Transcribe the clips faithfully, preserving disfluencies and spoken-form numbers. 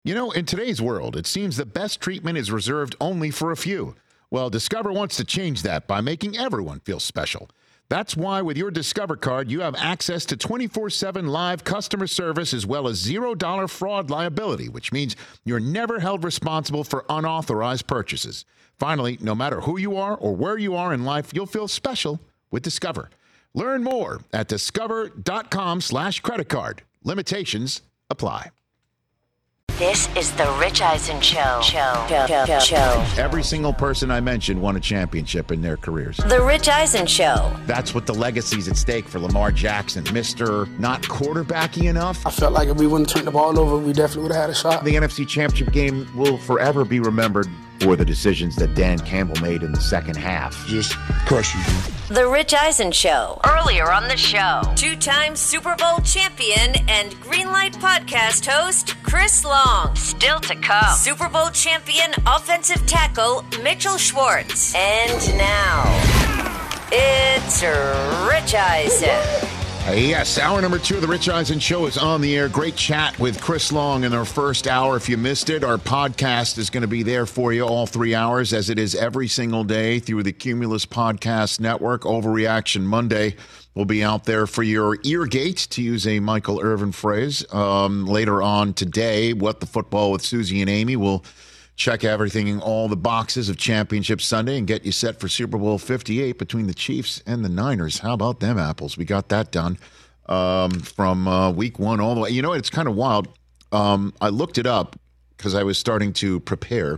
You know, in today's world, it seems the best treatment is reserved only for a few. Well, Discover wants to change that by making everyone feel special. That's why with your Discover card, you have access to twenty-four seven live customer service as well as zero dollar fraud liability, which means you're never held responsible for unauthorized purchases. Finally, no matter who you are or where you are in life, you'll feel special with Discover. Learn more at discover.com slash credit card. Limitations apply. This is the Rich Eisen Show. Show. Show. Show. Every single person I mentioned won a championship in their careers. The Rich Eisen Show. That's what the legacy's at stake for Lamar Jackson. Mister Not quarterbacky enough. I felt like if we wouldn't turn the ball over, we definitely would have had a shot. The N F C Championship game will forever be remembered for the decisions that Dan Campbell made in the second half. Just crush you. The Rich Eisen Show. Earlier on the show, two-time Super Bowl champion and Greenlight podcast host Chris Long. Still to come, Super Bowl champion offensive tackle Mitchell Schwartz. And now, it's Rich Eisen. Uh, yes, hour number two of the Rich Eisen Show is on the air. Great chat with Chris Long in our first hour. If you missed it, our podcast is going to be there for you all three hours, as it is every single day through the Cumulus Podcast Network. Overreaction Monday will be out there for your eargate, to use a Michael Irvin phrase. Um, later on today, What the Football with Susie and Amy will check everything, all the boxes of Championship Sunday, and get you set for Super Bowl fifty-eight between the Chiefs and the Niners. How about them apples? We got that done um, from uh, week one all the way. You know, it's kind of wild. Um, I looked it up because I was starting to prepare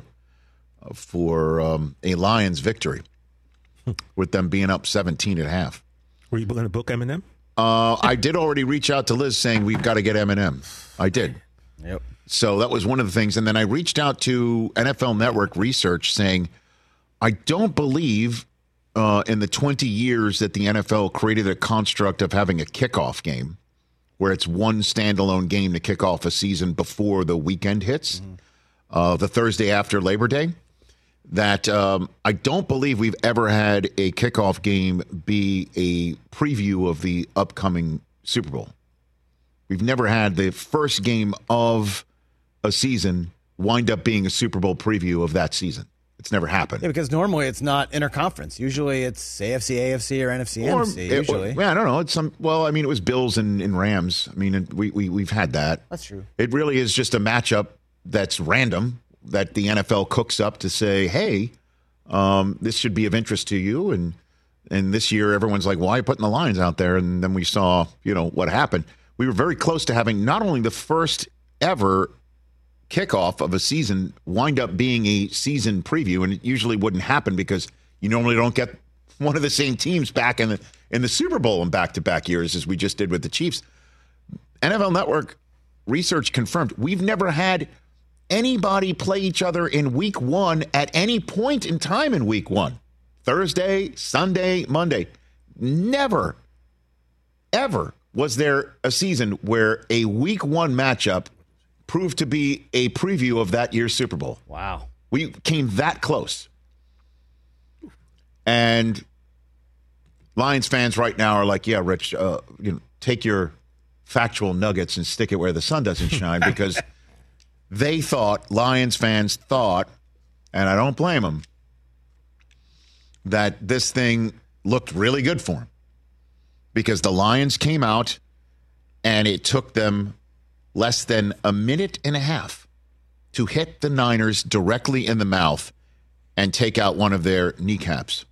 for um, a Lions victory with them being up seventeen at half. Were you going to book Eminem? Uh, I did already reach out to Liz saying we've got to get Eminem. I did. Yep. So that was one of the things. And then I reached out to N F L Network Research saying, I don't believe uh, in the twenty years that the N F L created a construct of having a kickoff game where it's one standalone game to kick off a season before the weekend hits, mm-hmm. uh, the Thursday after Labor Day, that um, I don't believe we've ever had a kickoff game be a preview of the upcoming Super Bowl. We've never had the first game of a season wind up being a Super Bowl preview of that season. It's never happened. Yeah, because normally it's not interconference. Usually it's A F C, A F C, or N F C, N F C. Or, usually, it, yeah, I don't know. It's some. Well, I mean, it was Bills and, and Rams. I mean, we we we've had that. That's true. It really is just a matchup that's random that the N F L cooks up to say, hey, um, this should be of interest to you. And and this year, everyone's like, why are you putting the Lions out there? And then we saw, you know, what happened. We were very close to having not only the first ever kickoff of a season wind up being a season preview, and it usually wouldn't happen because you normally don't get one of the same teams back in the in the Super Bowl in back-to-back years as we just did with the Chiefs. N F L Network research confirmed we've never had anybody play each other in week one at any point in time in week one. Thursday, Sunday, Monday. Never, ever was there a season where a week one matchup proved to be a preview of that year's Super Bowl. Wow. We came that close. And Lions fans right now are like, yeah, Rich, uh, you know, take your factual nuggets and stick it where the sun doesn't shine, because they thought, Lions fans thought, and I don't blame them, that this thing looked really good for them. Because the Lions came out and it took them less than a minute and a half to hit the Niners directly in the mouth and take out one of their kneecaps.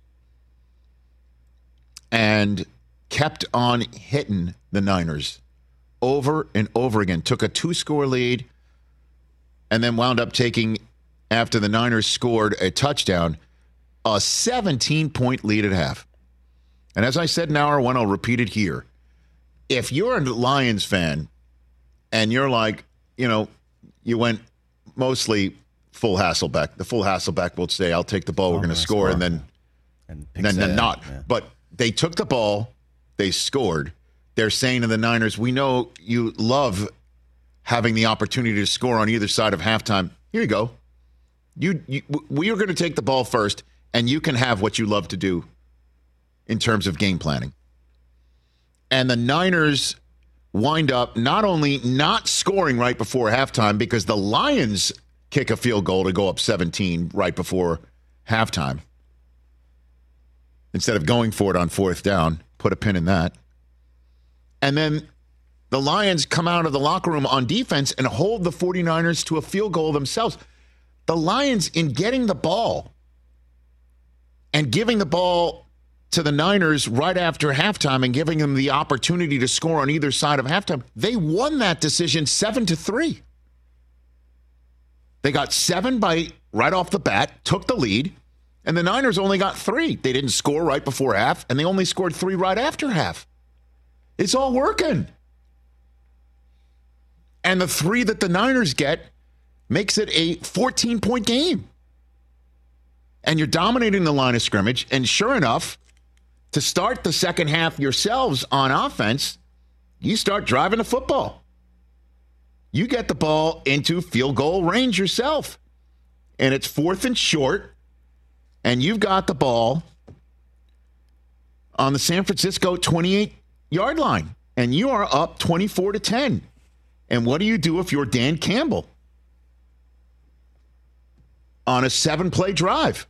And kept on hitting the Niners over and over again. Took a two-score lead and then wound up taking, after the Niners scored a touchdown, a seventeen-point lead at half. And as I said in hour one, I'll repeat it here. If you're a Lions fan and you're like, you know, you went mostly full Hasselbeck. The full Hasselbeck will say, I'll take the ball, oh, we're going to score, score, and then, and then, then not. Yeah. But they took the ball, they scored. They're saying to the Niners, we know you love having the opportunity to score on either side of halftime. Here you go. You, you we are going to take the ball first, and you can have what you love to do in terms of game planning. And the Niners wind up not only not scoring right before halftime because the Lions kick a field goal to go up seventeen right before halftime. Instead of going for it on fourth down, put a pin in that. And then the Lions come out of the locker room on defense and hold the 49ers to a field goal themselves. The Lions, in getting the ball and giving the ball to the Niners right after halftime and giving them the opportunity to score on either side of halftime, they won that decision seven to three. They got seven by right off the bat, took the lead, and the Niners only got three. They didn't score right before half, and they only scored three right after half. It's all working. And the three that the Niners get makes it a fourteen-point game. And you're dominating the line of scrimmage, and sure enough, to start the second half yourselves on offense, you start driving the football. You get the ball into field goal range yourself. And it's fourth and short, and you've got the ball on the San Francisco twenty-eight-yard line, and you are up twenty-four to ten. And what do you do if you're Dan Campbell on a seven-play drive?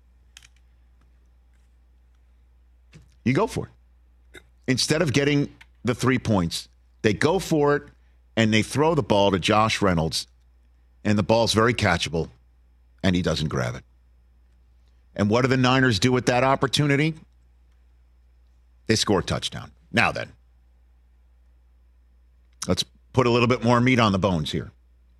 You go for it. Instead of getting the three points, they go for it, and they throw the ball to Josh Reynolds, and the ball's very catchable, and he doesn't grab it. And what do the Niners do with that opportunity? They score a touchdown. Now then, let's put a little bit more meat on the bones here.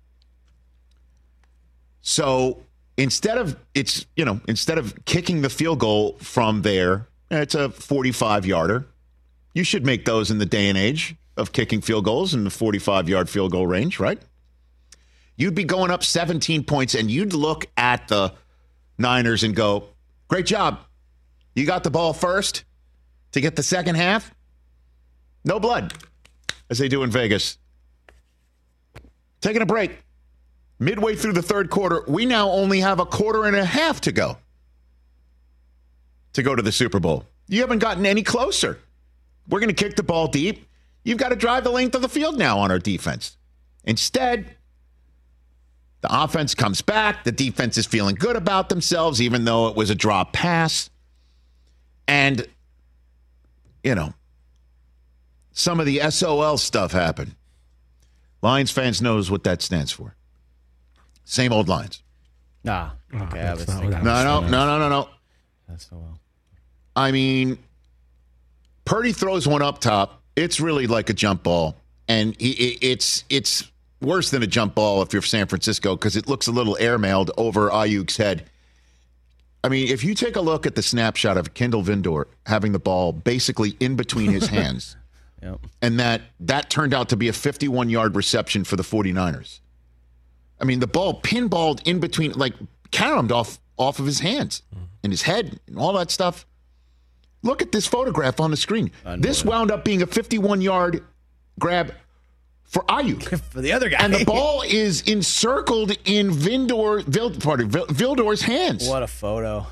So instead of it's you know instead of kicking the field goal from there, it's a forty-five-yarder. You should make those in the day and age of kicking field goals in the forty-five-yard field goal range, right? You'd be going up seventeen points, and you'd look at the Niners and go, great job. You got the ball first to get the second half. No blood, as they do in Vegas. Taking a break. Midway through the third quarter, we now only have a quarter and a half to go to go to the Super Bowl. You haven't gotten any closer. We're going to kick the ball deep. You've got to drive the length of the field now on our defense. Instead, the offense comes back. The defense is feeling good about themselves, even though it was a drop pass. And, you know, some of the S O L stuff happened. Lions fans knows what that stands for. Same old Lions. Ah, okay. Oh, I was that's not thinking. what No, no, no, no, no, no. That's so well. I mean, Purdy throws one up top. It's really like a jump ball. And he, it's it's worse than a jump ball if you're San Francisco because it looks a little airmailed over Ayuk's head. I mean, if you take a look at the snapshot of Kendall Vindor having the ball basically in between his hands, Yep. and that that turned out to be a fifty-one-yard reception for the 49ers. I mean, the ball pinballed in between, like caromed off, off of his hands and his head and all that stuff. Look at this photograph on the screen. This wound up being a fifty-one-yard grab for Ayuk. For the other guy. And the ball is encircled in Vindor, Vild, pardon, Vildor's hands. What a photo.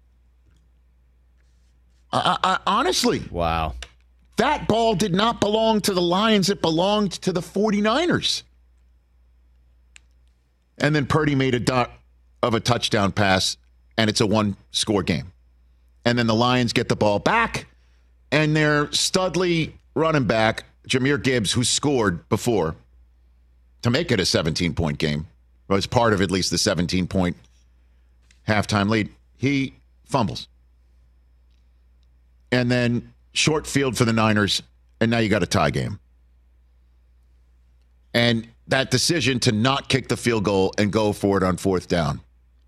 I, I, honestly, Wow. that ball did not belong to the Lions. It belonged to the 49ers. And then Purdy made a dot of a touchdown pass, and it's a one-score game. And then the Lions get the ball back, and their Studley running back, Jahmyr Gibbs, who scored before to make it a seventeen-point game, was part of at least the seventeen-point halftime lead, he fumbles. And then short field for the Niners, and now you got a tie game. And that decision to not kick the field goal and go for it on fourth down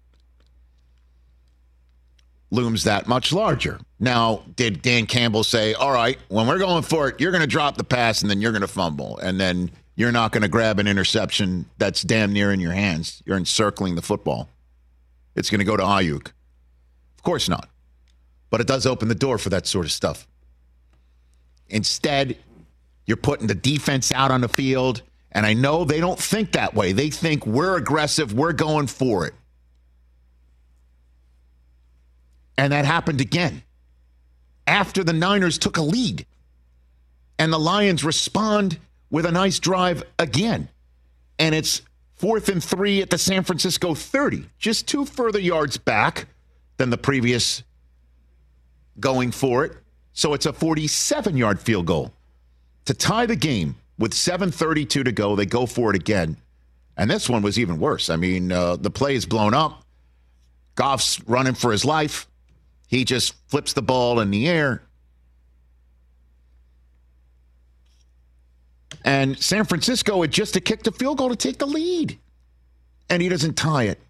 looms that much larger. Now, did Dan Campbell say, all right, when we're going for it, you're going to drop the pass and then you're going to fumble, and then you're not going to grab an interception that's damn near in your hands. You're encircling the football. It's going to go to Ayuk. Of course not. But it does open the door for that sort of stuff. Instead, you're putting the defense out on the field, and I know they don't think that way. They think we're aggressive, we're going for it. And that happened again after the Niners took a lead. And the Lions respond with a nice drive again. And it's fourth and three at the San Francisco thirty, just two further yards back than the previous going for it. So it's a forty-seven-yard field goal. To tie the game with seven thirty-two to go, they go for it again. And this one was even worse. I mean, uh, the play is blown up. Goff's running for his life. He just flips the ball in the air. And San Francisco had just to kick the field goal to take the lead. And he doesn't tie it.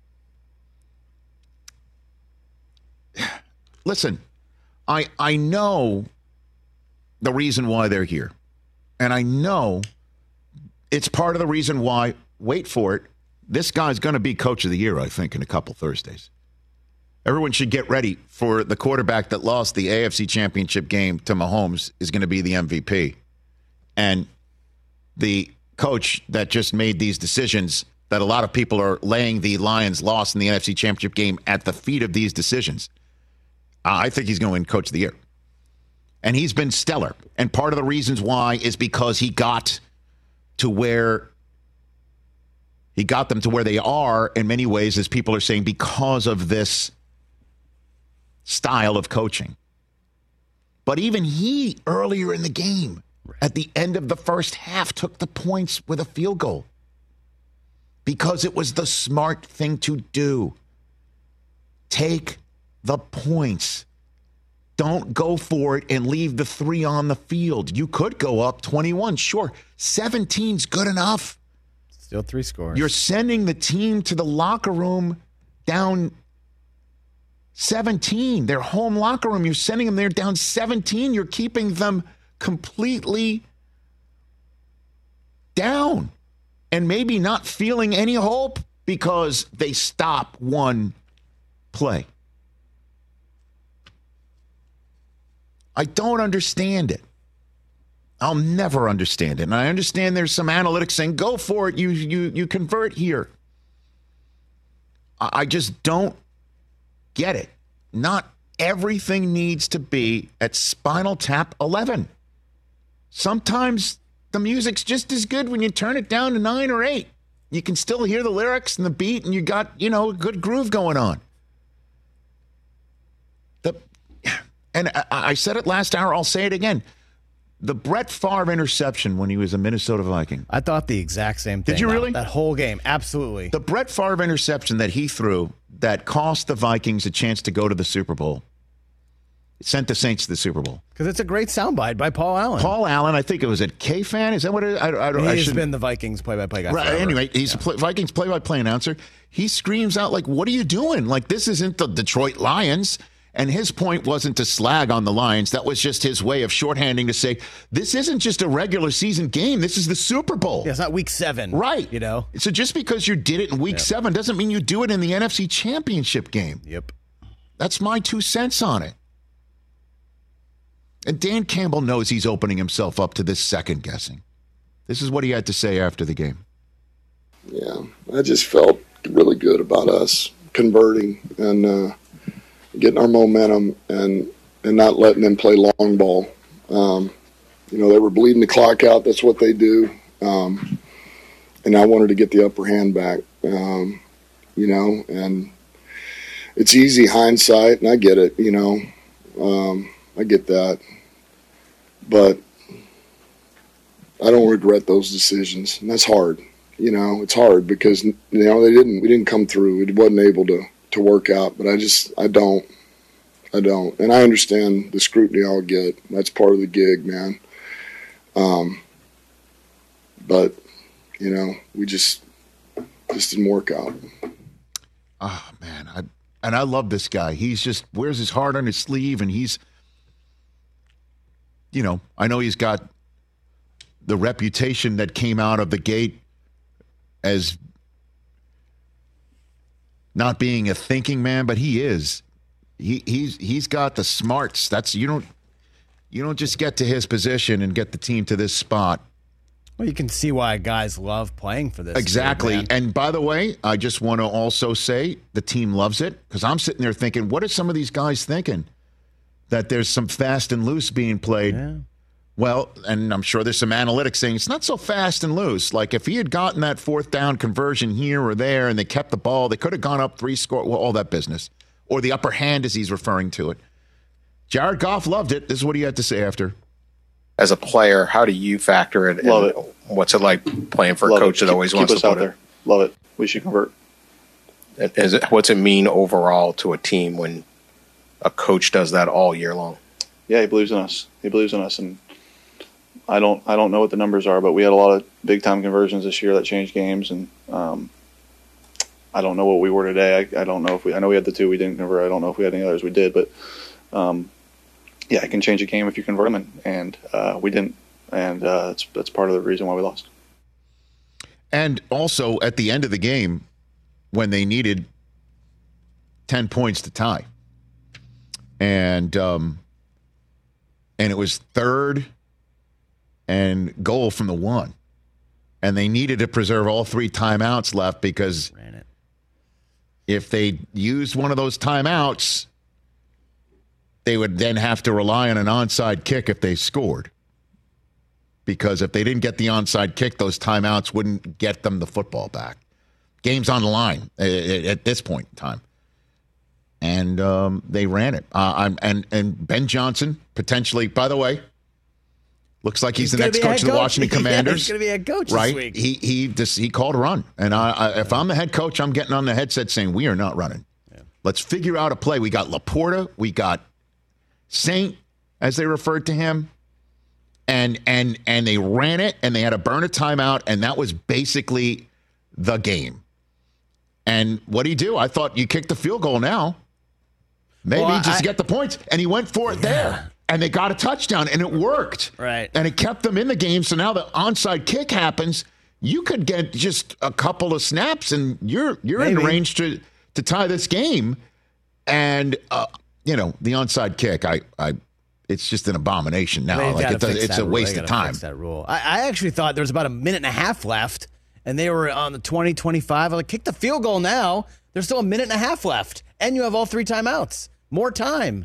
Listen, I I know the reason why they're here. And I know it's part of the reason why, wait for it, this guy's going to be coach of the year, I think, in a couple Thursdays. Everyone should get ready for the quarterback that lost the A F C Championship game to Mahomes is going to be the M V P. And the coach that just made these decisions that a lot of people are laying the Lions' loss in the N F C Championship game at the feet of these decisions, I think he's going to win coach of the year. And he's been stellar. And part of the reasons why is because he got to where he got them to where they are in many ways, as people are saying, because of this style of coaching. But even he, earlier in the game, at the end of the first half, took the points with a field goal because it was the smart thing to do. Take the points. Don't go for it and leave the three on the field. You could go up twenty-one. Sure, seventeen's good enough. Still three scores. You're sending the team to the locker room down seventeen. Their home locker room, you're sending them there down seventeen. You're keeping them completely down and maybe not feeling any hope because they stop one play. I don't understand it. I'll never understand it. And I understand there's some analytics saying, go for it, you you you convert here. I, I just don't get it. Not everything needs to be at Spinal Tap eleven. Sometimes the music's just as good when you turn it down to nine or eight. You can still hear the lyrics and the beat, and you got, you know, a good groove going on. The And I, I said it last hour, I'll say it again. The Brett Favre interception when he was a Minnesota Viking. I thought the exact same thing. Did you that, really? That whole game, absolutely. The Brett Favre interception that he threw that cost the Vikings a chance to go to the Super Bowl. It sent the Saints to the Super Bowl. Because it's a great soundbite by Paul Allen. Paul Allen, I think it was at K-Fan. Is that what it is? I, I, I He's should been the Vikings play-by-play guy Right. forever. Anyway, he's yeah. a play, Vikings play-by-play announcer. He screams out, like, what are you doing? Like, this isn't the Detroit Lions. And his point wasn't to slag on the Lions. That was just his way of shorthanding to say, this isn't just a regular season game. This is the Super Bowl. Yeah, it's not week seven. Right. You know? So just because you did it in week Yep. seven doesn't mean you do it in the N F C Championship game. Yep. That's my two cents on it. And Dan Campbell knows he's opening himself up to this second guessing. This is what he had to say after the game. Yeah, I just felt really good about us converting and uh, getting our momentum and, and not letting them play long ball. Um, you know, they were bleeding the clock out. That's what they do. Um, and I wanted to get the upper hand back, um, you know, and it's easy hindsight, and I get it, you know. Um, I get that. But I don't regret those decisions. And that's hard. You know, it's hard because, you know, they didn't, we didn't come through. It wasn't able to, to work out. But I just, I don't, I don't. And I understand the scrutiny I'll get. That's part of the gig, man. Um, but, you know, we just, just didn't work out. Oh, man. I, and I love this guy. He's just wears his heart on his sleeve, and he's, you know, I know he's got the reputation that came out of the gate as not being a thinking man, but he is. He he's he's got the smarts. That's you don't you don't just get to his position and get the team to this spot. Well, you can see why guys love playing for this. Exactly. Dude, and by the way, I just want to also say the team loves it, because I'm sitting there thinking, what are some of these guys thinking? That there's some fast and loose being played Yeah. Well, and I'm sure there's some analytics saying it's not so fast and loose. Like if he had gotten that fourth down conversion here or there and they kept the ball, they could have gone up three score, well, all that business. Or the upper hand as he's referring to it. Jared Goff loved it. This is what he had to say after. As a player, how do you factor it? Love and it. What's it like playing for Love a coach it. that always keep, wants keep to us put out it? there. Love it. We should convert. Is it, what's it mean overall to a team when a coach does that all year long? Yeah, he believes in us. He believes in us, and I don't. I don't know what the numbers are, but we had a lot of big time conversions this year that changed games, and um, I don't know what we were today. I, I don't know if we. I know we had the two we didn't convert. I don't know if we had any others we did, but um, yeah, it can change a game if you convert them, and, and uh, we didn't, and uh, that's that's part of the reason why we lost. And also at the end of the game, when they needed ten points to tie, and um, and it was third and goal from the one, and they needed to preserve all three timeouts left because Ran it. if they used one of those timeouts, they would then have to rely on an onside kick if they scored. Because if they didn't get the onside kick, those timeouts wouldn't get them the football back. Game's on the line at this point in time. And um, they ran it. Uh, I'm, and, and Ben Johnson, potentially, by the way, looks like he's, he's the next coach of the Washington Commanders. Yeah, he's going to be a head coach right? this week. He he just, he called a run. And I, I, if I'm the head coach, I'm getting on the headset saying, we are not running. Yeah. Let's figure out a play. We got Laporta. We got Saint, as they referred to him. And and and they ran it, and they had to burn a timeout, and that was basically the game. And what did he do? I thought you kicked the field goal now. Maybe well, just I, get the points. And he went for it yeah. there. And they got a touchdown, and it worked. Right. And it kept them in the game. So now the onside kick happens. You could get just a couple of snaps, and you're you're Maybe. in range to, to tie this game. And, uh, you know, the onside kick, I I – it's just an abomination now. They've like it does, it's a rule. waste of time. Fix that rule. I, I actually thought there was about a minute and a half left, and they were on the twenty, twenty-five. I like, kick the field goal now. There's still a minute and a half left, and you have all three timeouts. More time.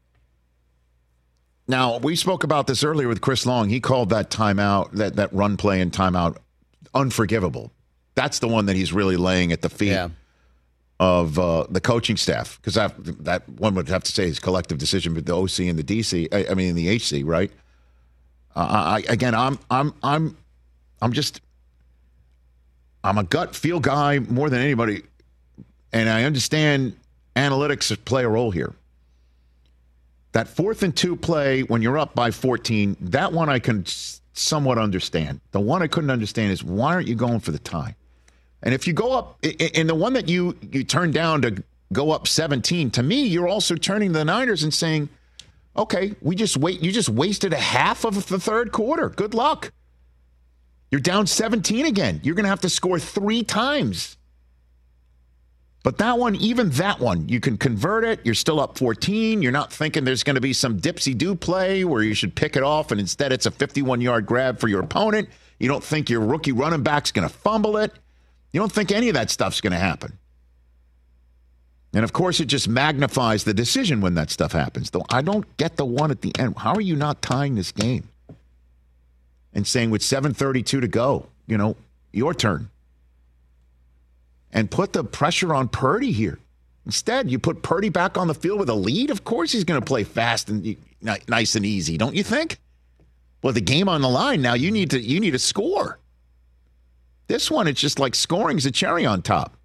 Now, we spoke about this earlier with Chris Long. He called that timeout, that, that run play and timeout, unforgivable. That's the one that he's really laying at the feet Yeah. of uh, the coaching staff, because that, that one would have to say is collective decision with the O C and the D C. I, I mean, the H C, right? Uh, I, again, I'm, I'm, I'm, I'm just, I'm a gut feel guy more than anybody, and I understand analytics play a role here. That fourth and two play when you're up by fourteen, that one I can somewhat understand. The one I couldn't understand is why aren't you going for the tie? And if you go up, in the one that you, you turn down to go up seventeen, to me, you're also turning to the Niners and saying, okay, we just wait. You just wasted a half of the third quarter. Good luck. You're down seventeen again. You're going to have to score three times. But that one, even that one, you can convert it. You're still up fourteen. You're not thinking there's going to be some dipsy-do play where you should pick it off, and instead it's a fifty-one-yard grab for your opponent. You don't think your rookie running back's going to fumble it. You don't think any of that stuff's going to happen. And, of course, it just magnifies the decision when that stuff happens. Though I don't get the one at the end. How are you not tying this game and saying with seven thirty-two to go, you know, your turn? And put the pressure on Purdy here. Instead, you put Purdy back on the field with a lead. Of course he's going to play fast and nice and easy, don't you think? Well, the game on the line now, you need to you need to score. This one, it's just like scoring is a cherry on top.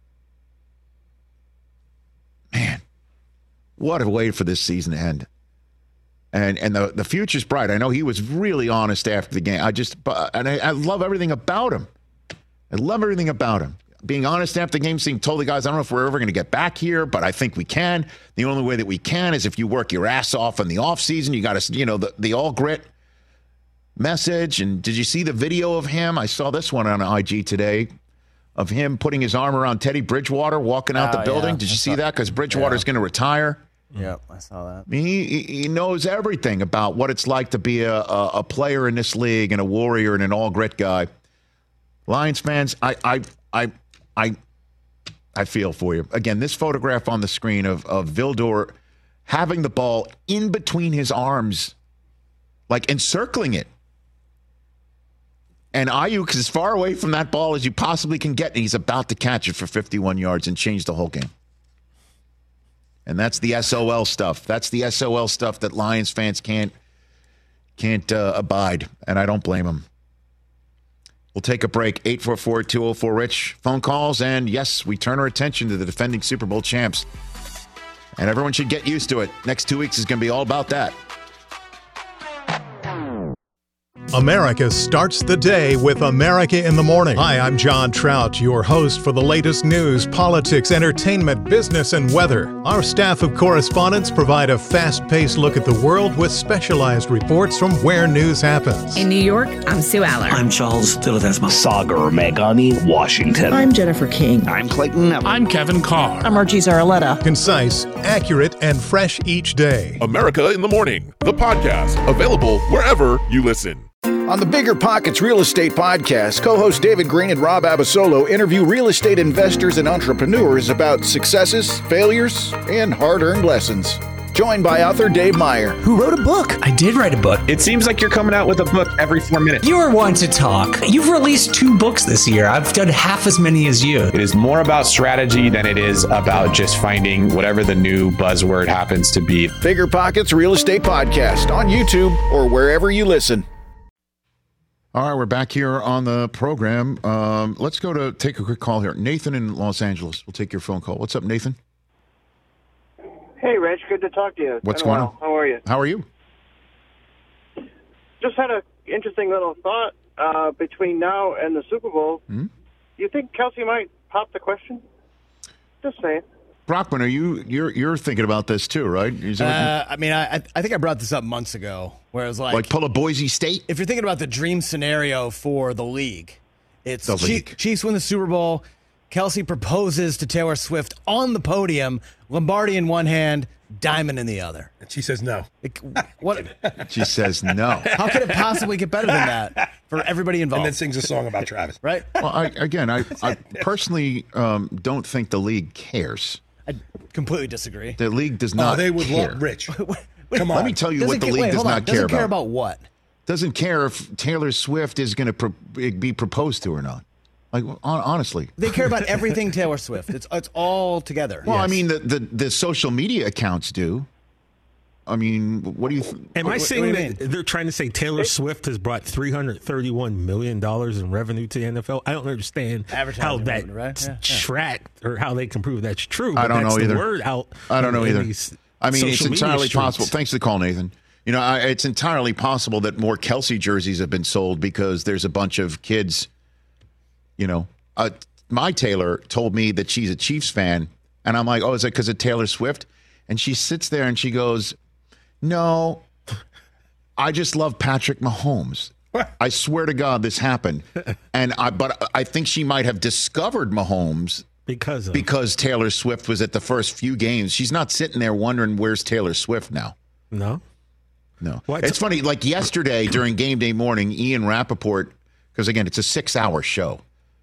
Man, what a way for this season to end. And and the, the future's bright. I know he was really honest after the game. I just, and I, I love everything about him. I love everything about him. Being honest after the game, saying, told the guys, I don't know if we're ever going to get back here, but I think we can. The only way that we can is if you work your ass off in the offseason. You got to, you know, the, the all grit message. And did you see the video of him? I saw this one on I G today of him putting his arm around Teddy Bridgewater walking out oh, the building. Yeah. Did you I see saw, that? Because Bridgewater's yeah. going to retire. Yep, I saw that. I mean, he, he knows everything about what it's like to be a, a, a player in this league and a warrior and an all grit guy. Lions fans, I, I, I, I, I feel for you. Again, this photograph on the screen of, of Vildor having the ball in between his arms, like encircling it. And Ayuk is as far away from that ball as you possibly can get, and he's about to catch it for fifty-one yards and change the whole game. And that's the S O L stuff. That's the S O L stuff that Lions fans can't can't uh, abide, and I don't blame them. We'll take a break. eight four four, two oh four, RICH. Phone calls, and yes, we turn our attention to the defending Super Bowl champs. And everyone should get used to it. Next two weeks is going to be all about that. America starts the day with America in the Morning. Hi, I'm John Trout, your host for the latest news, politics, entertainment, business, and weather. Our staff of correspondents provide a fast-paced look at the world with specialized reports from where news happens. In New York, I'm Sue Aller. I'm Charles Dilatesma. Sagar Meghani, Washington. I'm Jennifer King. I'm Clayton. I'm Kevin Carr. I'm Archie Zaraletta. Concise, accurate, and fresh each day. America in the Morning, the podcast, available wherever you listen. On the Bigger Pockets Real Estate Podcast, co-hosts David Green and Rob Abasolo interview real estate investors and entrepreneurs about successes, failures, and hard-earned lessons. Joined by author Dave Meyer, who wrote a book. I did write a book. It seems like you're coming out with a book every four minutes. You are one to talk. You've released two books this year. I've done half as many as you. It is more about strategy than it is about just finding whatever the new buzzword happens to be. Bigger Pockets Real Estate Podcast on YouTube or wherever you listen. All right, we're back here on the program. Um, let's go to take a quick call here. Nathan in Los Angeles. We'll take your phone call. What's up, Nathan? Hey, Rich. Good to talk to you. What's going on? How are you? How are you? Just had an interesting little thought uh, between now and the Super Bowl. Mm-hmm. You think Kelsey might pop the question? Just saying. Brockman, are you you're you're thinking about this too, right? Uh, I mean, I I think I brought this up months ago, where it was like like pull a Boise State. If you're thinking about the dream scenario for the league, it's the league. Chiefs, Chiefs win the Super Bowl. Kelsey proposes to Taylor Swift on the podium, Lombardi in one hand, diamond in the other. And she says no. It, what? She says no. How could it possibly get better than that for everybody involved? And then sings a song about Travis. Right? Well, I, again, I, I personally um, don't think the league cares. I completely disagree. The league does not Oh, they would care. love Rich. Come on. Let me tell you Doesn't what the ca- league wait, does hold on. not Doesn't care, care about. about what? Doesn't care if Taylor Swift is going to pro- be proposed to or not. Like, hon- honestly. They care about everything Taylor Swift. It's it's all together. Well, Yes. I mean, the, the, the social media accounts do. I mean, what do you think? Am What- I what saying do you that mean? they're trying to say Taylor Swift has brought three hundred thirty-one million dollars in revenue to the N F L? I don't understand Advertising how that revenue, right? Yeah, yeah. tracked or how they can prove that's true. I but don't that's know the either. word out. I don't know in either. these I mean, it's social media entirely streets. possible. Thanks for the call, Nathan. You know, I, it's entirely possible that more Kelsey jerseys have been sold because there's a bunch of kids, you know. Uh, my Taylor told me that she's a Chiefs fan, and I'm like, oh, is it because of Taylor Swift? And she sits there and she goes, no, I just love Patrick Mahomes. I swear to God this happened. And I, but I think she might have discovered Mahomes Because of. because Taylor Swift was at the first few games. She's not sitting there wondering where's Taylor Swift now. No? No. What? It's funny, like yesterday during game day morning, Ian Rappaport, because again, it's a six-hour show.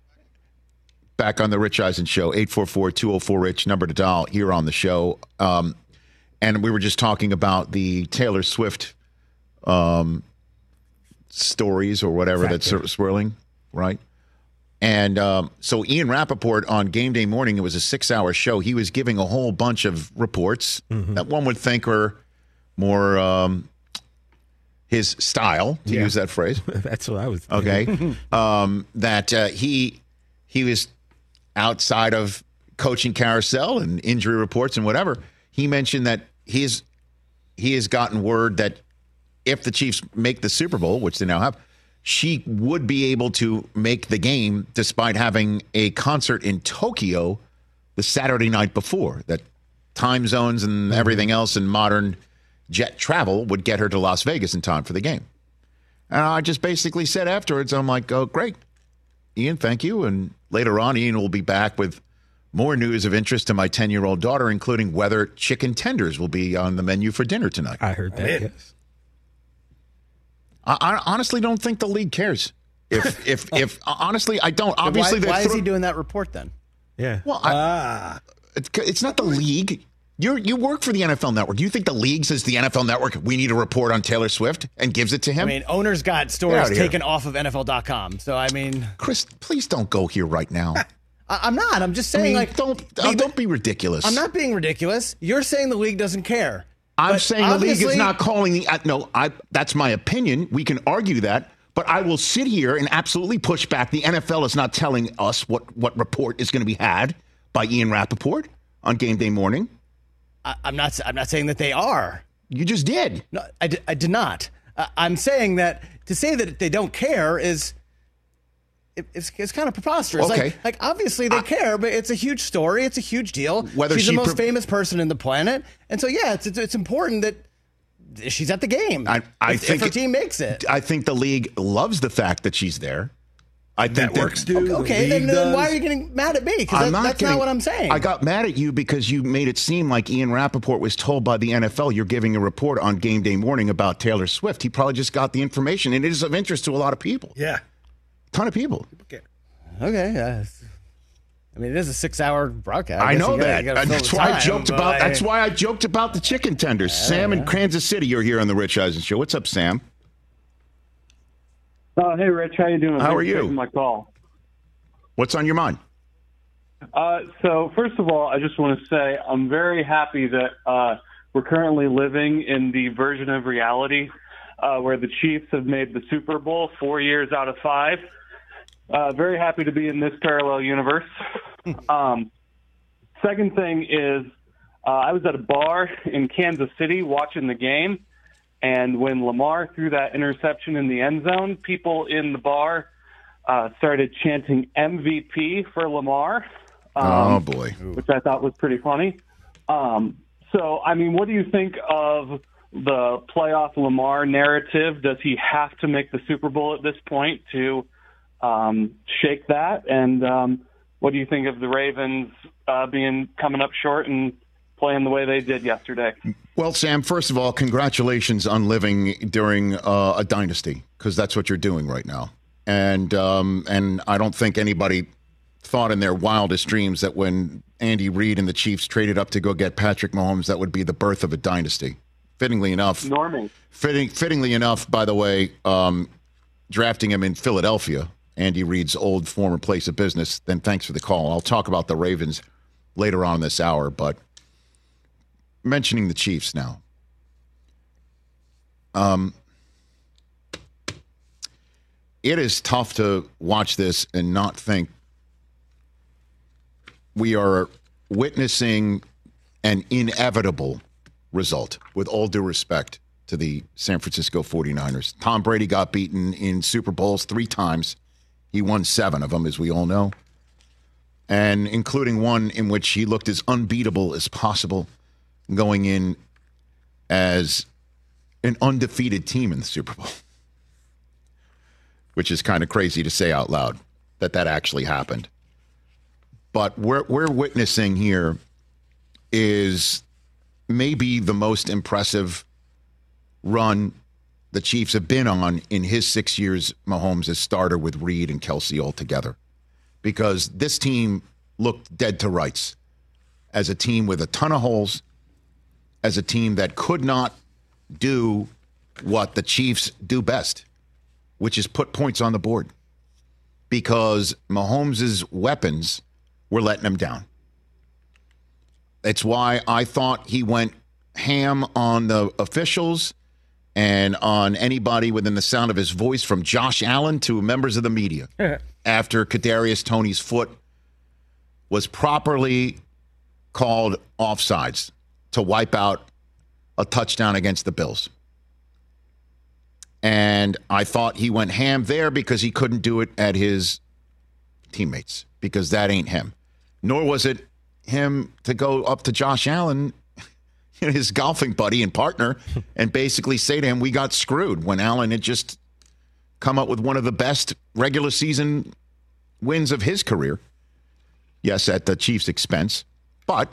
Back on the Rich Eisen Show, eight four four, two oh four, RICH, number to dial here on the show. Um, and we were just talking about the Taylor Swift um, stories or whatever Factor. that's sort of swirling, right? And um, so Ian Rappaport on game day morning, it was a six-hour show. He was giving a whole bunch of reports Mm-hmm. that one would think are more um, his style, to Yeah. use that phrase. That's what I was thinking. Okay, um, that uh, he he was outside of coaching carousel and injury reports and whatever. He mentioned that he's he has gotten word that if the Chiefs make the Super Bowl, which they now have, she would be able to make the game despite having a concert in Tokyo the Saturday night before. That time zones and everything else and modern jet travel would get her to Las Vegas in time for the game. And I just basically said afterwards, I'm like, oh, great. Ian, thank you. And later on, Ian will be back with more news of interest to my ten-year-old daughter, including whether chicken tenders will be on the menu for dinner tonight. I heard that, yes. I, I honestly don't think the league cares. If, if, if honestly, I don't. Obviously, why, they're why is thro- he doing that report then? Yeah. Well, I, it's, it's not the league. You you work for the N F L Network. Do you think the league says the N F L Network, we need a report on Taylor Swift and gives it to him? I mean, owners got stories taken off of N F L dot com. So, I mean. Chris, please don't go here right now. I, I'm not. I'm just saying, I mean, like. Don't, uh, don't be ridiculous. I'm not being ridiculous. You're saying the league doesn't care. I'm but saying the league is not calling the. Uh, no, I, that's my opinion. We can argue that. But I will sit here and absolutely push back. The N F L is not telling us what, what report is going to be had by Ian Rappaport on game day morning. I, I'm not. I'm not saying that they are. You just did. No, I did, I did not. Uh, I'm saying that to say that they don't care is it, it's, it's kind of preposterous. Okay. Like, like obviously they I, care, but it's a huge story. It's a huge deal. Whether she's she the most pre- famous person in the planet, and so yeah, it's it's, it's important that she's at the game. I, I if, think if her team makes it. I think the league loves the fact that she's there. I think Networks that, do. Okay, then, then why are you getting mad at me? Because that, not that's getting, not what I'm saying. I got mad at you because you made it seem like Ian Rappaport was told by the N F L you're giving a report on game day morning about Taylor Swift. He probably just got the information, and it is of interest to a lot of people. Yeah. A ton of people. Okay. Okay. Uh, I mean, it is a six-hour broadcast. I, I know gotta, that. gotta And that's why time, I joked about. I, That's why I joked about the chicken tenders. Uh, Sam in Kansas City, you're here on the Rich Eisen Show. What's up, Sam? Uh, hey, Rich. How you doing? How Thanks are you? for taking my call. What's on your mind? Uh, so, first of all, I just want to say I'm very happy that uh, we're currently living in the version of reality uh, where the Chiefs have made the Super Bowl four years out of five. Uh, very happy to be in this parallel universe. Um, second thing is uh, I was at a bar in Kansas City watching the game, and when Lamar threw that interception in the end zone, people in the bar uh, started chanting M V P for Lamar. Um, oh, boy. Which I thought was pretty funny. Um, so, I mean, what do you think of the playoff Lamar narrative? Does he have to make the Super Bowl at this point to um, shake that? And um, what do you think of the Ravens uh, being coming up short and playing the way they did yesterday? Well, Sam, first of all, congratulations on living during uh, a dynasty, because that's what you're doing right now. And um, and I don't think anybody thought in their wildest dreams that when Andy Reid and the Chiefs traded up to go get Patrick Mahomes, that would be the birth of a dynasty. Fittingly enough, Norman. Fitting, fittingly enough, by the way, um, drafting him in Philadelphia, Andy Reid's old former place of business. Then thanks for the call. I'll talk about the Ravens later on this hour, but mentioning the Chiefs now. Um, it is tough to watch this and not think we are witnessing an inevitable result, with all due respect to the San Francisco forty-niners. Tom Brady got beaten in Super Bowls three times. He won seven of them, as we all know, and including one in which he looked as unbeatable as possible, going in as an undefeated team in the Super Bowl, which is kind of crazy to say out loud that that actually happened. But what we're witnessing here is maybe the most impressive run the Chiefs have been on in his six years, Mahomes, as starter with Reid and Kelsey all together. Because this team looked dead to rights as a team with a ton of holes, as a team that could not do what the Chiefs do best, which is put points on the board. Because Mahomes' weapons were letting him down. It's why I thought he went ham on the officials and on anybody within the sound of his voice, from Josh Allen to members of the media, after Kadarius Toney's foot was properly called offsides to wipe out a touchdown against the Bills. And I thought he went ham there because he couldn't do it at his teammates, because that ain't him. Nor was it him to go up to Josh Allen, his golfing buddy and partner, and basically say to him, we got screwed, when Allen had just come up with one of the best regular season wins of his career. Yes, at the Chiefs' expense. But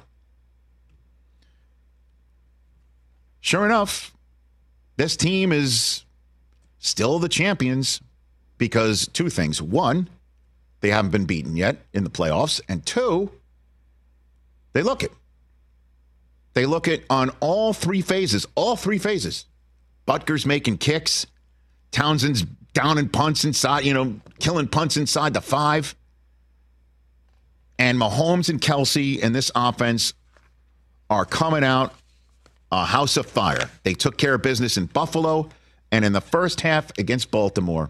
sure enough, this team is still the champions because two things. One, they haven't been beaten yet in the playoffs. And two, they look it. They look at on all three phases, all three phases. Butker's making kicks. Townsend's down in punts inside, you know, killing punts inside the five. And Mahomes and Kelsey in this offense are coming out a house of fire. They took care of business in Buffalo, and in the first half against Baltimore,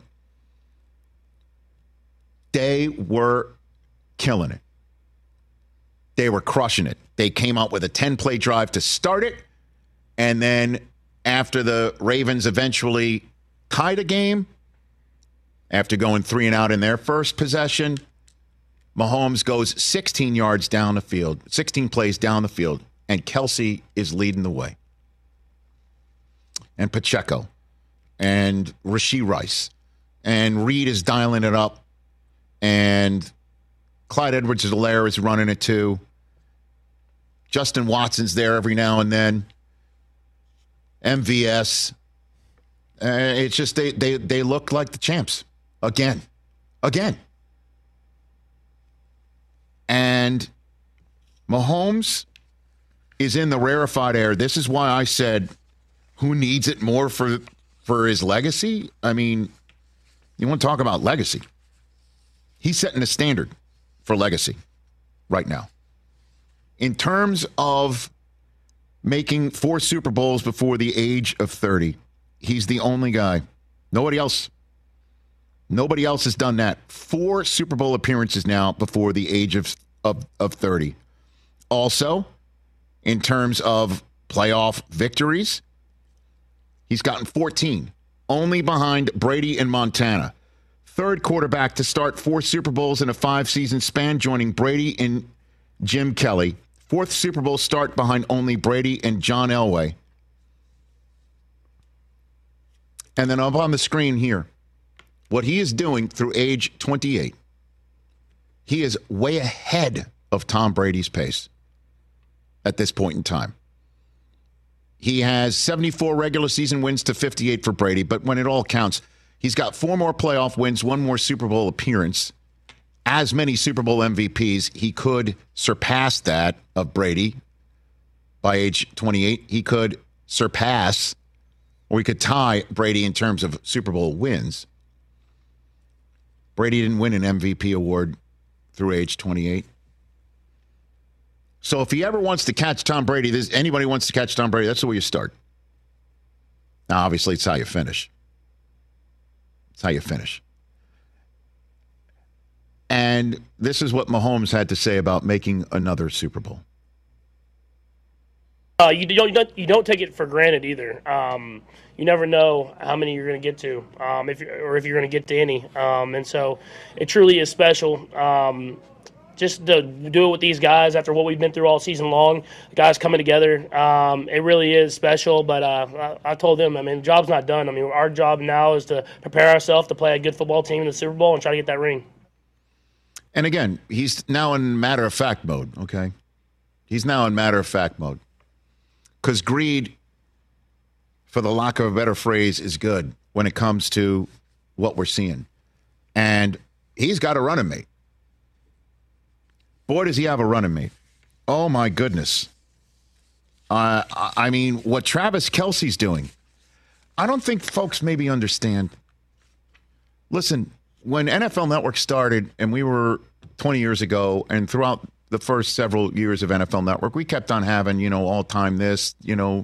they were killing it. They were crushing it. They came out with a ten-play drive to start it, and then after the Ravens eventually tied a game, after going three and out in their first possession, Mahomes goes sixteen yards down the field, sixteen plays down the field, and Kelsey is leading the way. And Pacheco, and Rashee Rice, and Reed is dialing it up, and Clyde Edwards-Helaire is running it too. Justin Watson's there every now and then. M V S. Uh, it's just they, they, they look like the champs. Again. Again. And Mahomes is in the rarefied air. This is why I said, who needs it more for for his legacy? I mean, you want to talk about legacy. He's setting the standard for legacy right now. In terms of making four Super Bowls before the age of thirty, he's the only guy. Nobody else. Nobody else has done that. Four Super Bowl appearances now before the age of, of, of thirty. Also, in terms of playoff victories, he's gotten fourteen, only behind Brady and Montana. Third quarterback to start four Super Bowls in a five-season span, joining Brady and Jim Kelly. Fourth Super Bowl start behind only Brady and John Elway. And then up on the screen here, what he is doing through age twenty-eight, he is way ahead of Tom Brady's pace at this point in time. He has seventy-four regular season wins to fifty-eight for Brady, but when it all counts, he's got four more playoff wins, one more Super Bowl appearance. As many Super Bowl M V Ps, he could surpass that of Brady by age twenty-eight. He could surpass, or he could tie Brady in terms of Super Bowl wins. Brady didn't win an M V P award through age twenty-eight. So if he ever wants to catch Tom Brady, this, anybody wants to catch Tom Brady, that's the way you start. Now, obviously, it's how you finish. It's how you finish. And this is what Mahomes had to say about making another Super Bowl. Uh, you don't, you don't you don't take it for granted either. Um, you never know how many you're going to get to, um, if you're, or if you're going to get to any. Um, and so it truly is special. Um, just to do it with these guys after what we've been through all season long, the guys coming together, um, it really is special. But uh, I, I told them, I mean, the job's not done. I mean, our job now is to prepare ourselves to play a good football team in the Super Bowl and try to get that ring. And again, he's now in matter-of-fact mode, okay? He's now in matter-of-fact mode. Because greed, for the lack of a better phrase, is good when it comes to what we're seeing. And he's got a running mate. Boy, does he have a running mate. Oh, my goodness. Uh, I mean, what Travis Kelce's doing, I don't think folks maybe understand. Listen, when N F L Network started, and we were twenty years ago, and throughout the first several years of N F L Network, we kept on having, you know, all-time this, you know,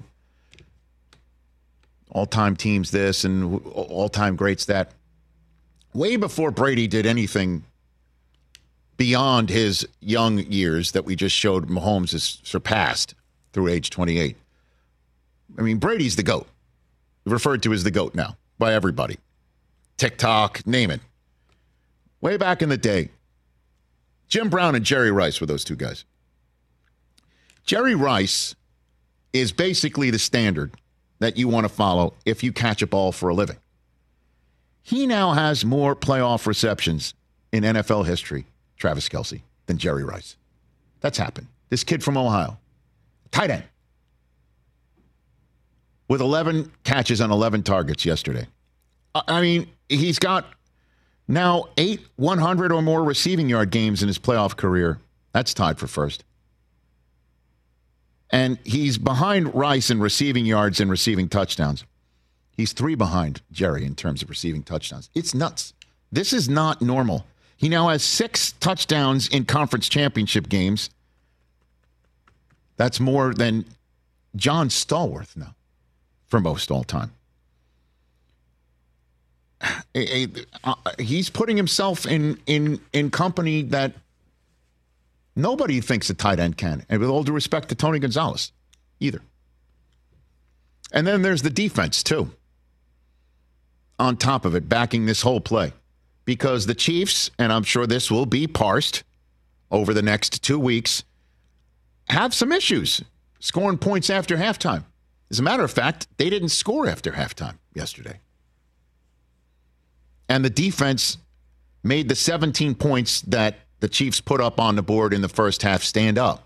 all-time teams this, and all-time greats that. Way before Brady did anything beyond his young years that we just showed Mahomes has surpassed through age twenty-eight. I mean, Brady's the GOAT. Referred to as the GOAT now by everybody. TikTok, name it. Way back in the day, Jim Brown and Jerry Rice were those two guys. Jerry Rice is basically the standard that you want to follow if you catch a ball for a living. He now has more playoff receptions in N F L history, Travis Kelce, than Jerry Rice. That's happened. This kid from Ohio, tight end, with eleven catches on eleven targets yesterday. I mean, he's got now eight one hundred or more receiving yard games in his playoff career. That's tied for first. And he's behind Rice in receiving yards and receiving touchdowns. He's three behind Jerry in terms of receiving touchdowns. It's nuts. This is not normal. He now has six touchdowns in conference championship games. That's more than John Stallworth now for most all time. He's putting himself in, in, in company that nobody thinks a tight end can. And with all due respect to Tony Gonzalez, either. And then there's the defense, too. On top of it, backing this whole play. Because the Chiefs, and I'm sure this will be parsed over the next two weeks, have some issues scoring points after halftime. As a matter of fact, they didn't score after halftime yesterday. And the defense made the seventeen points that the Chiefs put up on the board in the first half stand up.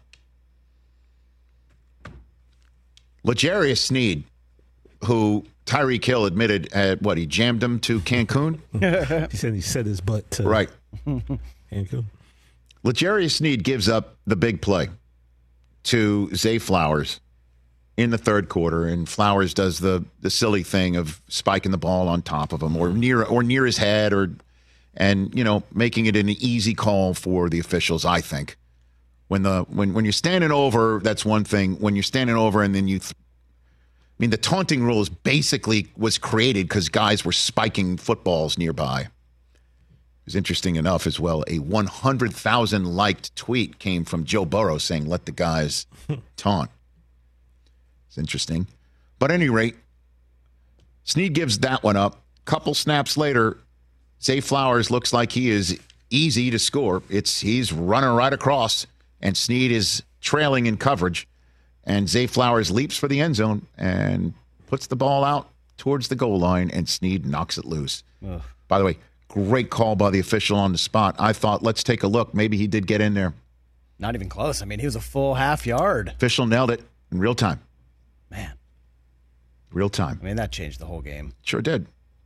L'Jarius Sneed, who Tyreek Hill admitted at what, he jammed him to Cancun? He said he set his butt to right. Cancun. L'Jarius Sneed gives up the big play to Zay Flowers in the third quarter, and Flowers does the the silly thing of spiking the ball on top of him or near or near his head, or and you know making it an easy call for the officials. I think when the when when you're standing over, that's one thing. When you're standing over and then you, th- I mean, the taunting rule is basically was created because guys were spiking footballs nearby. It was interesting enough as well. A one hundred thousand liked tweet came from Joe Burrow saying, "Let the guys taunt." Interesting. But at any rate, Sneed gives that one up. Couple snaps later, Zay Flowers looks like he is easy to score. It's he's running right across, and Sneed is trailing in coverage. And Zay Flowers leaps for the end zone and puts the ball out towards the goal line, and Sneed knocks it loose. Ugh. By the way, great call by the official on the spot. I thought, let's take a look. Maybe he did get in there. Not even close. I mean, he was a full half yard. Official nailed it in real time. Man. Real time. I mean, that changed the whole game. Sure did.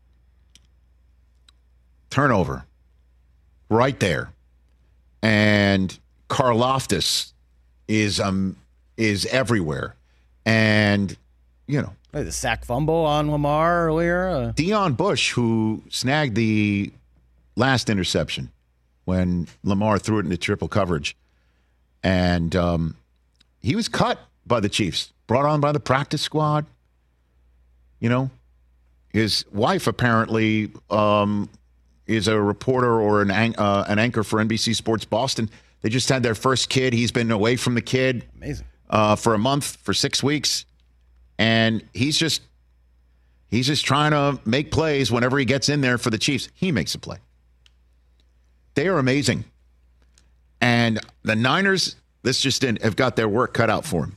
Turnover. Right there. And Karlaftis is um is everywhere. And, you know. Hey, the sack fumble on Lamar earlier. Uh... Deion Bush, who snagged the last interception when Lamar threw it into triple coverage. And um, he was cut by the Chiefs. Brought on by the practice squad. You know, his wife apparently um, is a reporter or an an- uh, an anchor for N B C Sports Boston. They just had their first kid. He's been away from the kid. Amazing. Uh, for a month, for six weeks. And he's just he's just trying to make plays whenever he gets in there for the Chiefs. He makes a play. They are amazing. And the Niners, this just in, have got their work cut out for them.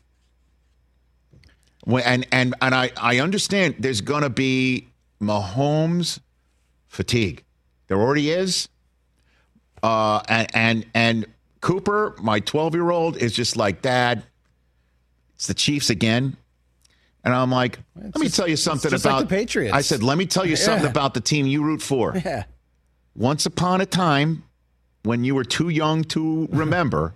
And and and I, I understand there's going to be Mahomes fatigue. There already is. Uh, and, and and Cooper, my twelve-year-old, is just like, Dad, it's the Chiefs again. And I'm like, it's let me just, tell you something just about like the Patriots. I said, let me tell you something yeah. about the team you root for. Yeah. Once upon a time, when you were too young to remember,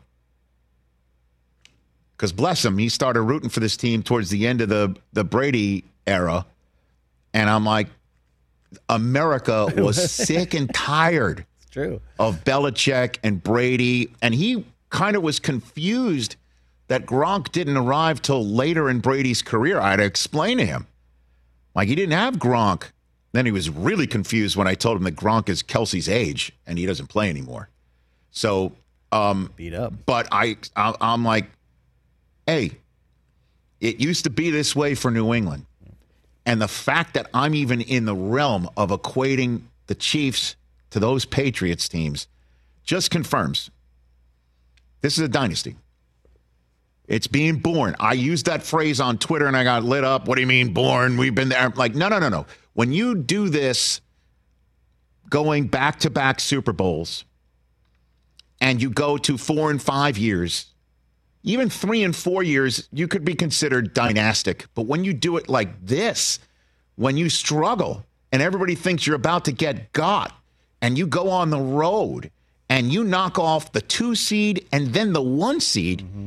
because bless him, he started rooting for this team towards the end of the, the Brady era. And I'm like, America was sick and tired it's true. of Belichick and Brady. And he kind of was confused that Gronk didn't arrive till later in Brady's career. I had to explain to him. Like, he didn't have Gronk. Then he was really confused when I told him that Gronk is Kelsey's age and he doesn't play anymore. So, um, beat up. But I, I, I'm like, hey, it used to be this way for New England. And the fact that I'm even in the realm of equating the Chiefs to those Patriots teams just confirms this is a dynasty. It's being born. I used that phrase on Twitter and I got lit up. What do you mean born? We've been there. I'm like, no, no, no, no. When you do this going back-to-back Super Bowls and you go to four and five years, even three and four years, you could be considered dynastic. But when you do it like this, when you struggle and everybody thinks you're about to get got and you go on the road and you knock off the two seed and then the one seed, mm-hmm.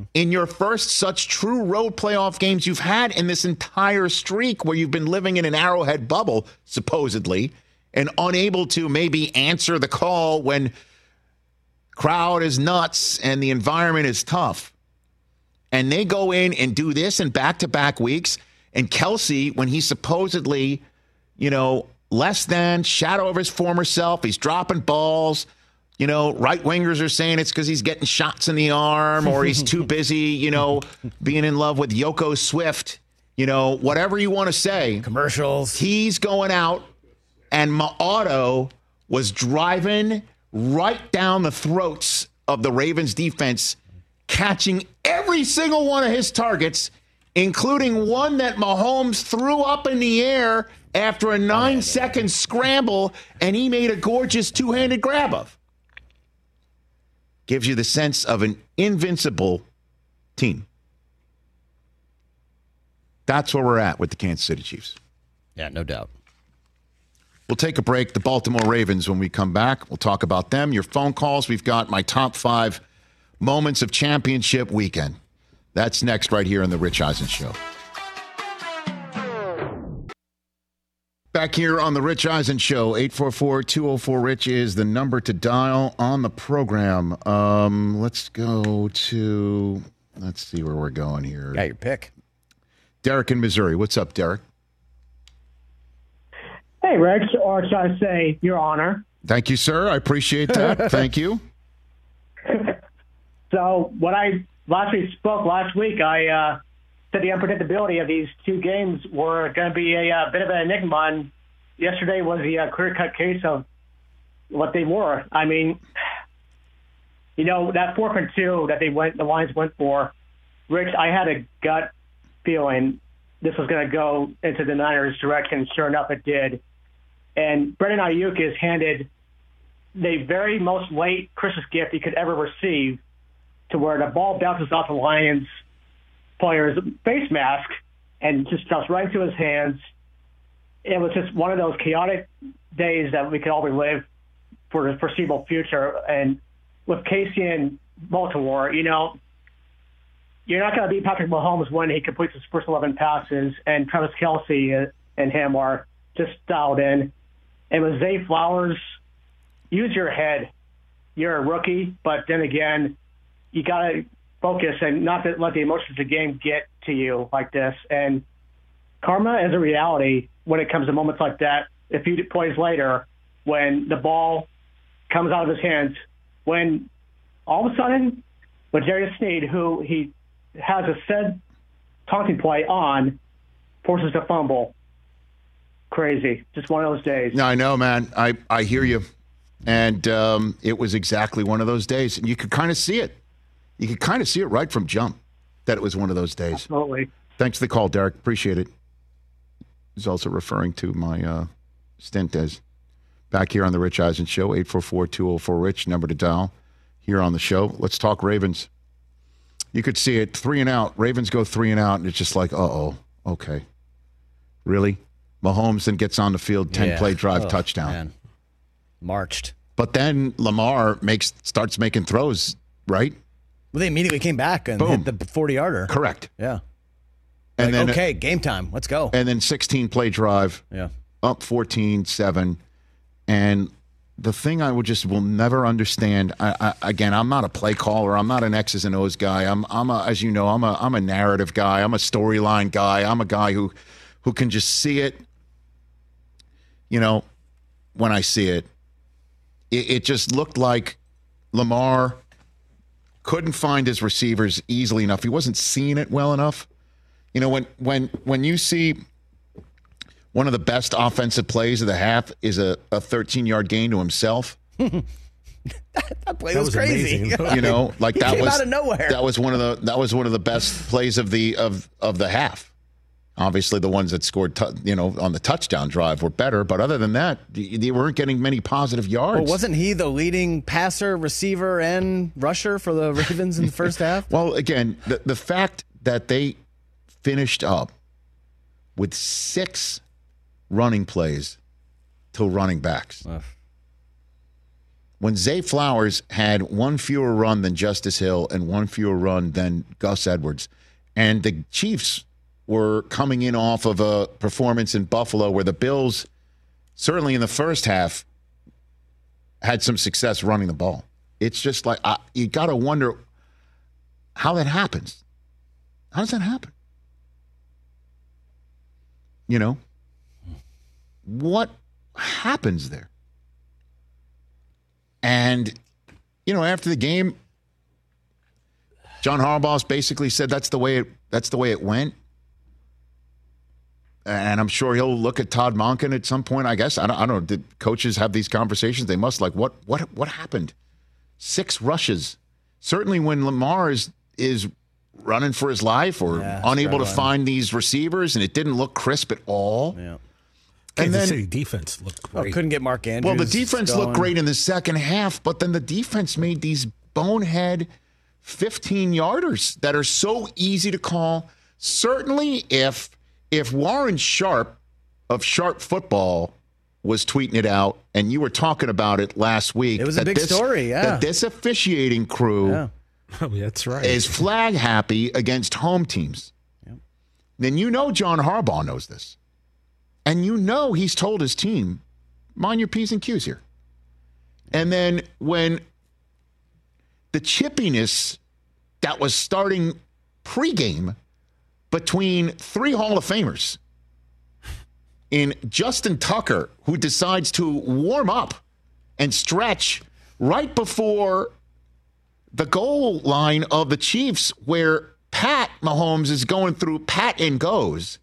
in your first such true road playoff games you've had in this entire streak where you've been living in an Arrowhead bubble, supposedly, and unable to maybe answer the call when crowd is nuts and the environment is tough. And they go in and do this in back-to-back weeks. And Kelce, when he's supposedly, you know, less than, shadow of his former self, he's dropping balls. You know, right-wingers are saying it's because he's getting shots in the arm or he's too busy, you know, being in love with Yoko Swift. You know, whatever you want to say. Commercials. He's going out, and my auto was driving right down the throats of the Ravens defense, catching every single one of his targets, including one that Mahomes threw up in the air after a nine-second scramble, and he made a gorgeous two-handed grab of. Gives you the sense of an invincible team. That's where we're at with the Kansas City Chiefs. Yeah, no doubt. We'll take a break. The Baltimore Ravens, when we come back, we'll talk about them. Your phone calls. We've got my top five moments of championship weekend. That's next right here on The Rich Eisen Show. Back here on The Rich Eisen Show, eight four four, two oh four, RICH is the number to dial on the program. Um, let's go to, let's see where we're going here. Got your pick. Derek in Missouri. What's up, Derek? Hey, Rich, or should I say, Your Honor. Thank you, sir. I appreciate that. Thank you. So when I last week spoke last week, I uh, said the unpredictability of these two games were going to be a, uh bit of an enigma. And yesterday was the uh, clear-cut case of what they were. I mean, you know, that four and two that they went, the Lions went for, Rich, I had a gut feeling this was going to go into the Niners' direction. Sure enough, it did. And Brandon Ayuk is handed the very most late Christmas gift he could ever receive, to where the ball bounces off the Lions player's face mask and just drops right into his hands. It was just one of those chaotic days that we could all relive for the foreseeable future. And with Casey and Baltimore, you know, you're not going to beat Patrick Mahomes when he completes his first eleven passes, and Travis Kelce and him are just dialed in. And with Zay Flowers, use your head. You're a rookie, but then again, you got to focus and not to let the emotions of the game get to you like this. And karma is a reality when it comes to moments like that. A few plays later, when the ball comes out of his hands, when all of a sudden, with Darius Sneed, who he has a said taunting play on, forces a fumble. Crazy. Just one of those days. No, I know, man. I, I hear you. And um, it was exactly one of those days. And you could kind of see it. You could kind of see it right from jump that it was one of those days. Absolutely. Thanks for the call, Derek. Appreciate it. He's also referring to my uh, stint as back here on the Rich Eisen Show, eight four four, two oh four, RICH, number to dial here on the show. Let's talk Ravens. You could see it, three and out. Ravens go three and out, and it's just like, uh-oh, okay. Really? Mahomes then gets on the field, ten-play Yeah. drive, Oh, touchdown. man. Marched. But then Lamar makes starts making throws, right? Well, they immediately came back and Boom. hit the forty-yarder. Correct. Yeah. And Like, then okay, game time. Let's go. And then sixteen-play drive. Yeah. Up fourteen seven. And the thing I would just will never understand, I, I, again, I'm not a play caller. I'm not an X's and O's guy. I'm, I'm a, as you know, I'm a, I'm a narrative guy. I'm a storyline guy. I'm a guy who, who can just see it, you know, when I see it. It, it just looked like Lamar couldn't find his receivers easily enough. He wasn't seeing it well enough. You know, when when when you see one of the best offensive plays of the half is a thirteen-yard gain to himself. that play That was, was crazy. amazing. You know, like He that came was out of nowhere. That was one of the that was one of the best plays of the of of the half. Obviously, the ones that scored, tu- you know, on the touchdown drive were better, but other than that, they weren't getting many positive yards. Well, wasn't he the leading passer, receiver, and rusher for the Ravens in the first half? Well, again, the the fact that they finished up with six running plays to running backs. Ugh. when Zay Flowers had one fewer run than Justice Hill and one fewer run than Gus Edwards, and the Chiefs were coming in off of a performance in Buffalo where the Bills, certainly in the first half, had some success running the ball. It's just like, uh, you got to wonder how that happens. How does that happen? You know? What happens there? And, you know, after the game, John Harbaugh basically said that's the way it, that's the way it went. And I'm sure he'll look at Todd Monken at some point, I guess. I don't, I don't know. Did coaches have these conversations? They must. Like, what what what happened? Six rushes. Certainly when Lamar is, is running for his life or yeah, unable to find these receivers, and it didn't look crisp at all. Yeah. Kansas And then, City defense looked great. Oh, couldn't get Mark Andrews. well, the defense going. looked great in the second half, but then the defense made these bonehead fifteen-yarders that are so easy to call. Certainly if if Warren Sharp of Sharp Football was tweeting it out, and you were talking about it last week. It was a big this, story, yeah. That this officiating crew Yeah. Oh, that's right. is flag happy against home teams. Yep. Then you know John Harbaugh knows this. And you know he's told his team, mind your P's and Q's here. And then when the chippiness that was starting pregame between three Hall of Famers in Justin Tucker, who decides to warm up and stretch right before the goal line of the Chiefs, where Pat Mahomes is going through pat and goes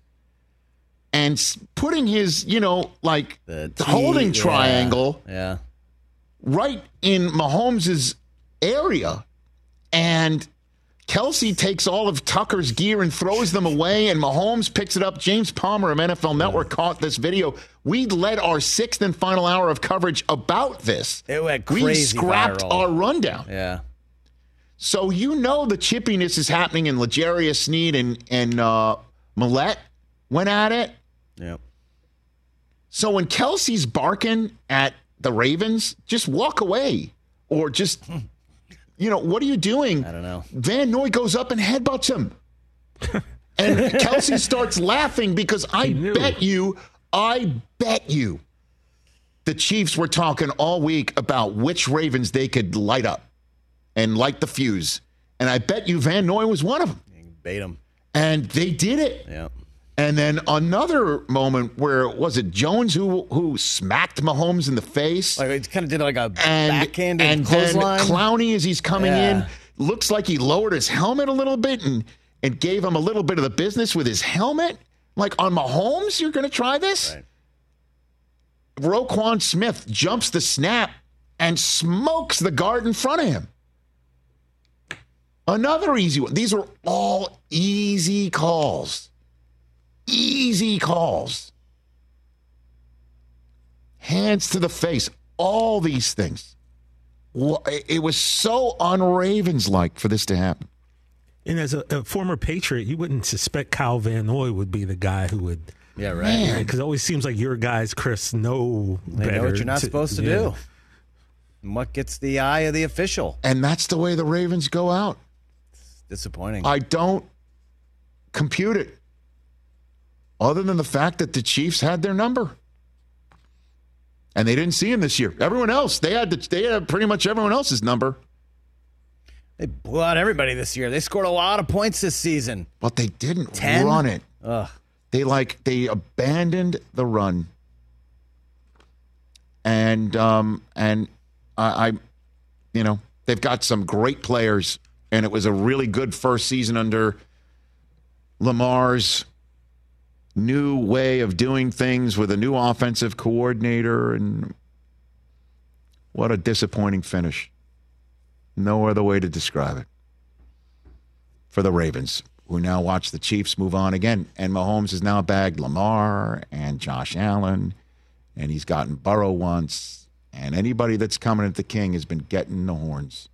and putting his, you know, like The the T- holding yeah, triangle Yeah. right in Mahomes' area. And Kelsey takes all of Tucker's gear and throws them away, and Mahomes picks it up. James Palmer of N F L Network caught this video. We led our sixth and final hour of coverage about this. It went We crazy scrapped viral. our rundown. Yeah. So you know the chippiness is happening, and L'Jarius Sneed and, and uh, Millette went at it. Yep. So when Kelsey's barking at the Ravens, just walk away. Or just, you know, what are you doing? I don't know. Van Noy goes up and headbutts him. And Kelsey starts laughing because I bet you, I bet you, the Chiefs were talking all week about which Ravens they could light up and light the fuse. And I bet you Van Noy was one of them. Bait him. And they did it. Yeah. And then another moment where, was it Jones who who smacked Mahomes in the face? Like it kind of did like a and, backhanded and then clothesline. Clowney, as he's coming Yeah. in, looks like he lowered his helmet a little bit and, and gave him a little bit of the business with his helmet. Like on Mahomes, you're going to try this? Right. Roquan Smith jumps the snap and smokes the guard in front of him. Another easy one. These are all easy calls. Easy calls. Hands to the face. All these things. It was so un-Ravens-like for this to happen. And as a, a former Patriot, you wouldn't suspect Kyle Van Noy would be the guy who would. Yeah, right. Because it always seems like your guys, Chris, know They better. know what you're not supposed to yeah. do. And what gets the eye of the official? And that's the way the Ravens go out. Disappointing. I don't compute it. Other than the fact that the Chiefs had their number. And they didn't see him this year. Everyone else, they had the, they had pretty much everyone else's number. They blew out everybody this year. They scored a lot of points this season. But they didn't Ten? run it. Ugh. They like they abandoned the run. And um and I, I you know, they've got some great players, and it was a really good first season under Lamar's new way of doing things with a new offensive coordinator, and what a disappointing finish. No other way to describe it for the Ravens, who now watch the Chiefs move on again. And Mahomes has now bagged Lamar and Josh Allen, and he's gotten Burrow once, and anybody that's coming at the King has been getting the horns.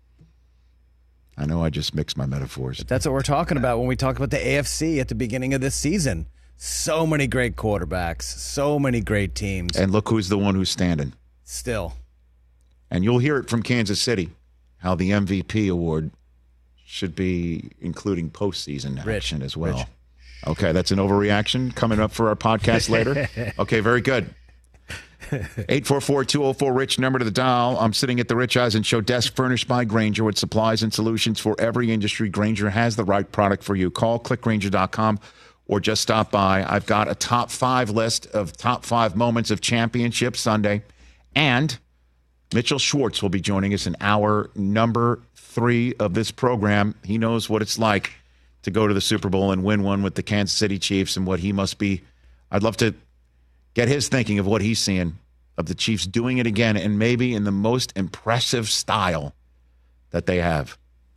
I know I just mixed my metaphors. But that's what we're talking about when we talk about the A F C at the beginning of this season. So many great quarterbacks, so many great teams. And look who's the one who's standing. Still. And you'll hear it from Kansas City, how the M V P award should be including postseason action Rich, as well. Rich. Okay, that's an overreaction coming up for our podcast later. Okay, very good. eight four four, two oh four, RICH, number to the dial. I'm sitting at the Rich Eisen Show desk, furnished by Grainger with supplies and solutions for every industry. Grainger has the right product for you. Call click grainger dot com or just stop by. I've got a top five list of top five moments of Championship Sunday. And Mitchell Schwartz will be joining us in hour number three of this program. He knows what it's like to go to the Super Bowl and win one with the Kansas City Chiefs and what he must be. I'd love to get his thinking of what he's seeing of the Chiefs doing it again, and maybe in the most impressive style that they have.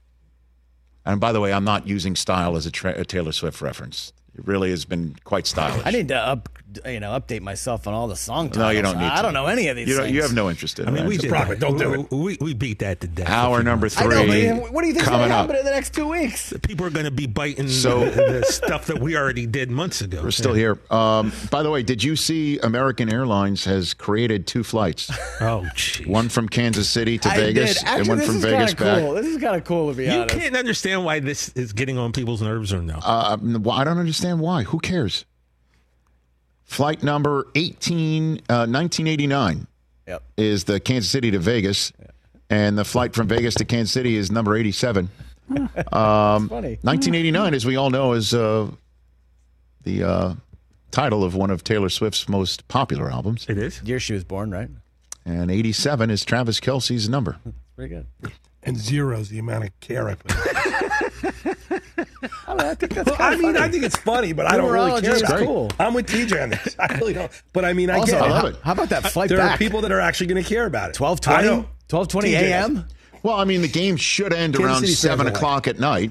And by the way, I'm not using style as a, tra- a Taylor Swift reference. It really has been quite stylish. I need to up, you know, update myself on all the song titles. No, you don't need I to. don't know any of these You, things. you have no interest in I it. mean, we did Probably, don't do it. We, we beat that to death. Hour number three. I know, man. What do you think's going coming to up. happen in the next two weeks? People are going to be biting So- the, the stuff that we already did months ago. We're still here. Um, by the way, did you see American Airlines has created two flights? Oh, jeez. One from Kansas City to I Vegas did. Actually, and one this from is Vegas kinda back. cool. This is kind of cool, to be You honest. can't understand why this is getting on people's nerves or no. Uh, well, I don't understand why. Who cares? Flight number eighteen, uh, nineteen eighty-nine Yep. is the Kansas City to Vegas, and the flight from Vegas to Kansas City is number eighty-seven. um, funny. nineteen eighty-nine, as we all know, is uh, the uh, title of one of Taylor Swift's most popular albums. It is? Year she was born, right? And eighty-seven is Travis Kelce's number. Pretty good. And zero's the amount of care I put in. I, mean, I think that's Well, I kinda mean, funny. I think it's funny, but I don't really care Numerology is about it. cool. I'm with T J on this. I really don't. But I mean, I Also, get it. I love how, it. how about that flight There back? are people that are actually going to care about it. twelve I twenty? don't. twelve twenty T J a.m.? Well, I mean, the game should end Kansas around City fans seven are like- o'clock at night.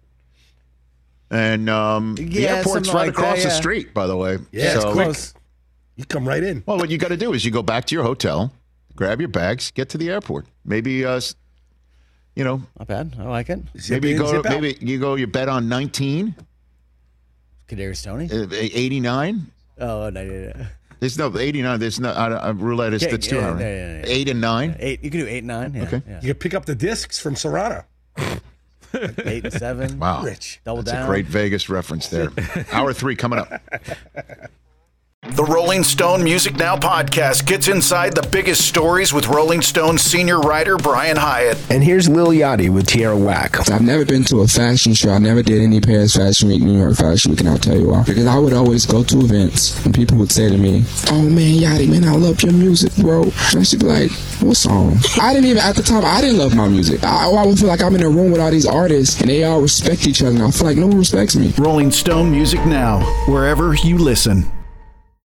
And um, the Yeah, airport's something right like across that, the yeah. street, by the way. Yeah, it's So- quick. Close. You come right in. Well, what you got to do is you go back to your hotel, grab your bags, get to the airport. Maybe, uh, s- you know, Not bad. I like it. Zip maybe you in, go. zip out. Maybe you go. You bet on nineteen, Kadarius Toney? uh, eighty-nine. Oh, no, no, no. There's no eighty-nine. There's no uh, uh, roulette. Is Okay, that's too yeah, high. Right? yeah, yeah, yeah. Eight and nine. Eight. You can do eight, nine. Yeah, Okay. yeah. You can pick up the discs from Serrano. Eight and seven. Wow, Rich. Double that's down. a great Vegas reference there. Hour three coming up. The Rolling Stone Music Now podcast gets inside the biggest stories with Rolling Stone senior writer Brian Hyatt. And here's Lil Yachty with Tierra Whack. I've never been to a fashion show. I never did any Paris Fashion Week, New York Fashion Week, and I'll tell you why. Because I would always go to events and people would say to me, "Oh man, Yachty, man, I love your music, bro." And I should be like, "What song?" I didn't even, at the time, I didn't love my music. I, I would feel like I'm in a room with all these artists and they all respect each other, and I feel like no one respects me. Rolling Stone Music Now, wherever you listen.